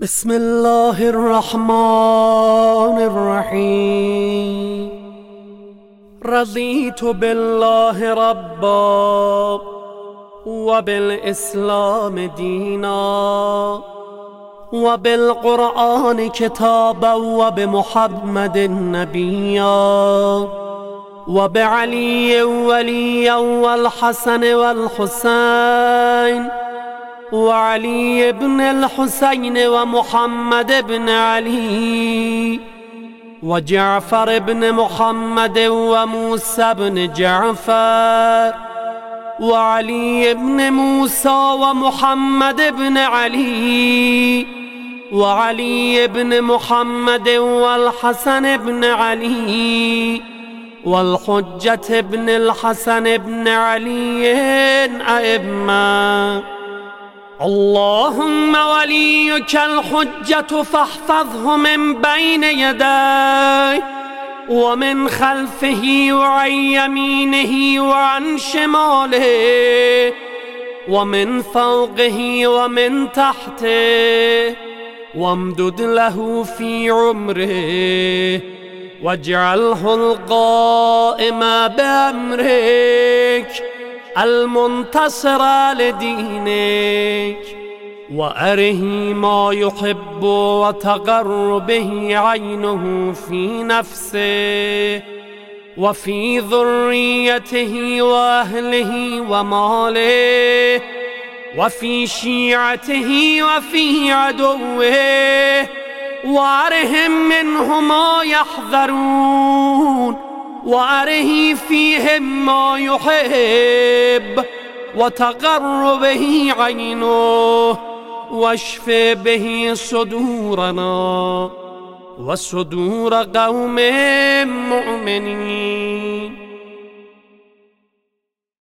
بسم الله الرحمن الرحيم. رضيت بالله ربا وبالإسلام دينا وبالقرآن كتابا وبمحمد نبيا وبعلي وليا والحسن والحسين وعلي بن الحسين ومحمد بن علي وجعفر بن محمد وموسى بن جعفر وعلي بن موسى ومحمد بن علي وعلي بن محمد والحسن بن علي والحجة بن الحسن بن علي أئمة. اللهم وليك الحجة فاحفظه من بين يديه ومن خلفه وعن يمينه وعن شماله ومن فوقه ومن تحته، وامدد له في عمره واجعله القائم بأمرك المنتصر لدينك، وأره ما يحب وتقر به عينه في نفسه وفي ذريته وأهله وماله وفي شيعته وفي عدوه، وأرهم منه ما يحذرون وأره فيهم ما يحب وتقر به عينه، واشف به صدورنا وصدور قوم مؤمنين.